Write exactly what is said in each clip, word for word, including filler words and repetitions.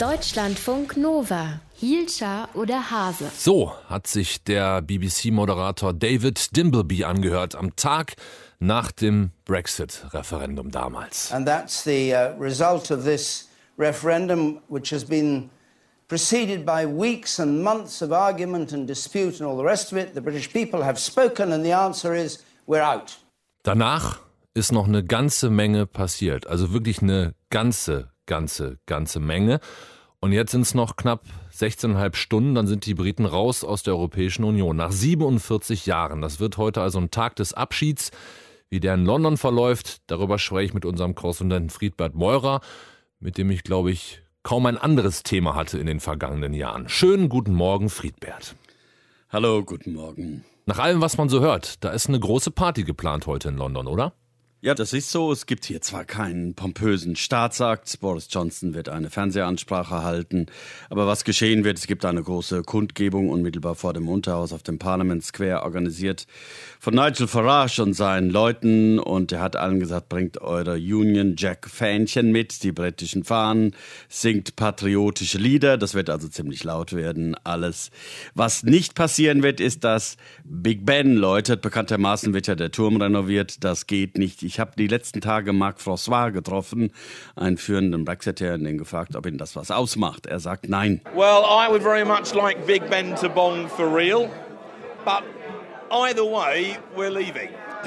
Deutschlandfunk Nova. Hielscher oder Hase? So hat sich der B B C-Moderator David Dimbleby angehört am Tag nach dem Brexit-Referendum damals. And that's the uh, result of this referendum, which has been preceded by weeks and months of argument and dispute and all the rest of it. The British people have spoken and the answer is, we're out. Danach ist noch eine ganze Menge passiert. Also wirklich eine ganze, ganze, ganze Menge. Und jetzt sind es noch knapp sechzehneinhalb Stunden, dann sind die Briten raus aus der Europäischen Union. Nach siebenundvierzig Jahren. Das wird heute also ein Tag des Abschieds. Wie der in London verläuft, darüber spreche ich mit unserem Korrespondenten Friedbert Meurer, mit dem ich, glaube ich, kaum ein anderes Thema hatte in den vergangenen Jahren. Schönen guten Morgen, Friedbert. Hallo, guten Morgen. Nach allem, was man so hört, da ist eine große Party geplant heute in London, oder? Ja, das ist so. Es gibt hier zwar keinen pompösen Staatsakt, Boris Johnson wird eine Fernsehansprache halten, aber was geschehen wird, es gibt eine große Kundgebung unmittelbar vor dem Unterhaus auf dem Parliament Square, organisiert von Nigel Farage und seinen Leuten, und er hat allen gesagt, bringt eure Union Jack Fähnchen mit, die britischen Fahnen, singt patriotische Lieder, das wird also ziemlich laut werden, alles. Was nicht passieren wird, ist, dass Big Ben läutet, bekanntermaßen wird ja der Turm renoviert, das geht nicht. Ich habe die letzten Tage Marc François getroffen, einen führenden Brexiteer, und ihn gefragt, ob ihn das was ausmacht. Er sagt nein. Well, I would very much like Big Ben to bong for real, but either way, we're leaving.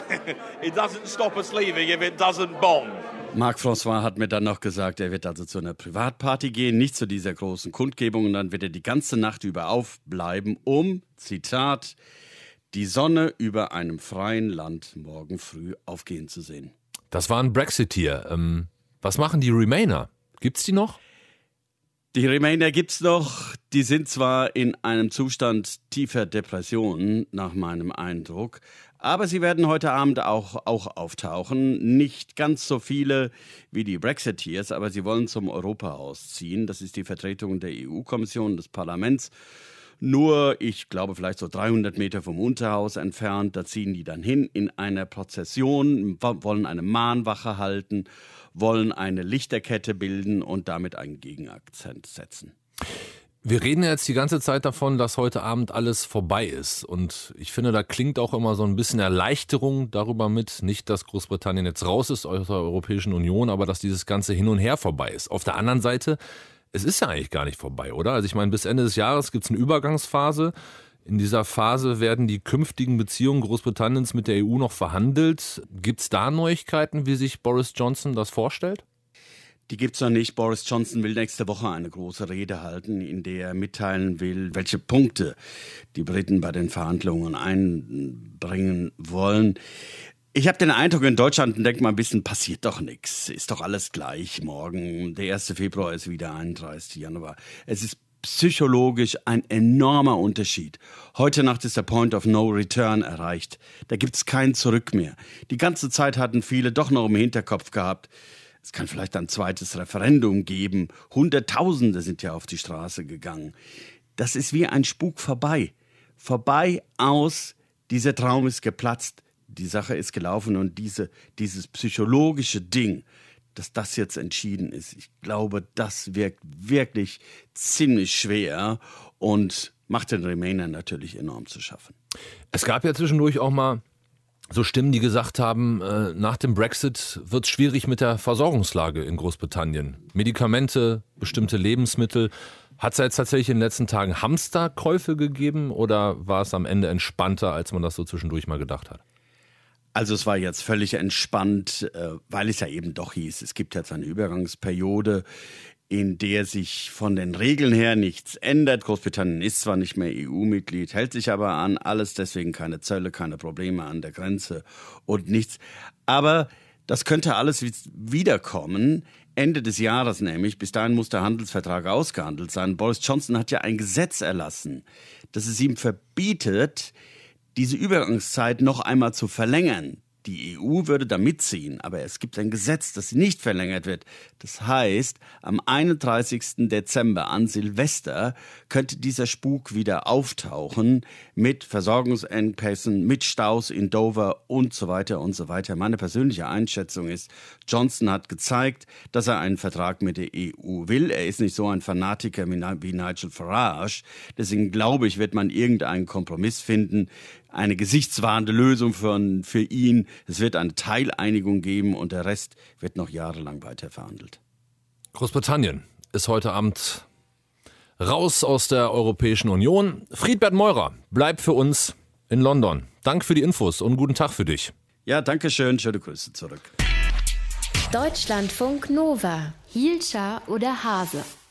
It doesn't stop us leaving if it doesn't bong. Marc François hat mir dann noch gesagt, er wird also zu einer Privatparty gehen, nicht zu dieser großen Kundgebung, und dann wird er die ganze Nacht über aufbleiben, um, Zitat, die Sonne über einem freien Land morgen früh aufgehen zu sehen. Das war ein Brexiteer. Ähm, was machen die Remainer? Gibt's die noch? Die Remainer gibt's noch. Die sind zwar in einem Zustand tiefer Depression, nach meinem Eindruck, aber sie werden heute Abend auch, auch auftauchen. Nicht ganz so viele wie die Brexiteers, aber sie wollen zum Europahaus ziehen. Das ist die Vertretung der E U-Kommission, des Parlaments. Nur, ich glaube, vielleicht so dreihundert Meter vom Unterhaus entfernt, da ziehen die dann hin in einer Prozession, wollen eine Mahnwache halten, wollen eine Lichterkette bilden und damit einen Gegenakzent setzen. Wir reden jetzt die ganze Zeit davon, dass heute Abend alles vorbei ist. Und ich finde, da klingt auch immer so ein bisschen Erleichterung darüber mit. Nicht, dass Großbritannien jetzt raus ist aus der Europäischen Union, aber dass dieses ganze Hin und Her vorbei ist. Auf der anderen Seite, es ist ja eigentlich gar nicht vorbei, oder? Also ich meine, bis Ende des Jahres gibt es eine Übergangsphase. In dieser Phase werden die künftigen Beziehungen Großbritanniens mit der E U noch verhandelt. Gibt es da Neuigkeiten, wie sich Boris Johnson das vorstellt? Die gibt's noch nicht. Boris Johnson will nächste Woche eine große Rede halten, in der er mitteilen will, welche Punkte die Briten bei den Verhandlungen einbringen wollen. Ich habe den Eindruck, in Deutschland denkt man ein bisschen, passiert doch nichts. Ist doch alles gleich morgen. Der erste Februar ist wieder einunddreißigster Januar. Es ist psychologisch ein enormer Unterschied. Heute Nacht ist der Point of No Return erreicht. Da gibt's kein Zurück mehr. Die ganze Zeit hatten viele doch noch im Hinterkopf gehabt, es kann vielleicht ein zweites Referendum geben. Hunderttausende sind ja auf die Straße gegangen. Das ist wie ein Spuk vorbei. Vorbei aus, dieser Traum ist geplatzt. Die Sache ist gelaufen, und diese, dieses psychologische Ding, dass das jetzt entschieden ist, ich glaube, das wirkt wirklich ziemlich schwer und macht den Remainern natürlich enorm zu schaffen. Es gab ja zwischendurch auch mal so Stimmen, die gesagt haben, äh, nach dem Brexit wird es schwierig mit der Versorgungslage in Großbritannien. Medikamente, bestimmte Lebensmittel. Hat es jetzt tatsächlich in den letzten Tagen Hamsterkäufe gegeben, oder war es am Ende entspannter, als man das so zwischendurch mal gedacht hat? Also es war jetzt völlig entspannt, weil es ja eben doch hieß, es gibt jetzt eine Übergangsperiode, in der sich von den Regeln her nichts ändert. Großbritannien ist zwar nicht mehr E U-Mitglied, hält sich aber an alles, deswegen keine Zölle, keine Probleme an der Grenze und nichts. Aber das könnte alles wiederkommen, Ende des Jahres nämlich. Bis dahin muss der Handelsvertrag ausgehandelt sein. Boris Johnson hat ja ein Gesetz erlassen, das es ihm verbietet, diese Übergangszeit noch einmal zu verlängern. Die E U würde da mitziehen, aber es gibt ein Gesetz, das nicht verlängert wird. Das heißt, am einunddreißigsten Dezember an Silvester könnte dieser Spuk wieder auftauchen mit Versorgungsengpässen, mit Staus in Dover und so weiter und so weiter. Meine persönliche Einschätzung ist, Johnson hat gezeigt, dass er einen Vertrag mit der E U will. Er ist nicht so ein Fanatiker wie Nigel Farage. Deswegen glaube ich, wird man irgendeinen Kompromiss finden. Eine gesichtswahrende Lösung für, für ihn. Es wird eine Teileinigung geben und der Rest wird noch jahrelang weiter verhandelt. Großbritannien ist heute Abend raus aus der Europäischen Union. Friedbert Meurer bleibt für uns in London. Danke für die Infos und guten Tag für dich. Ja, danke schön. Schöne Grüße zurück. Deutschlandfunk Nova. Hielscher oder Hase?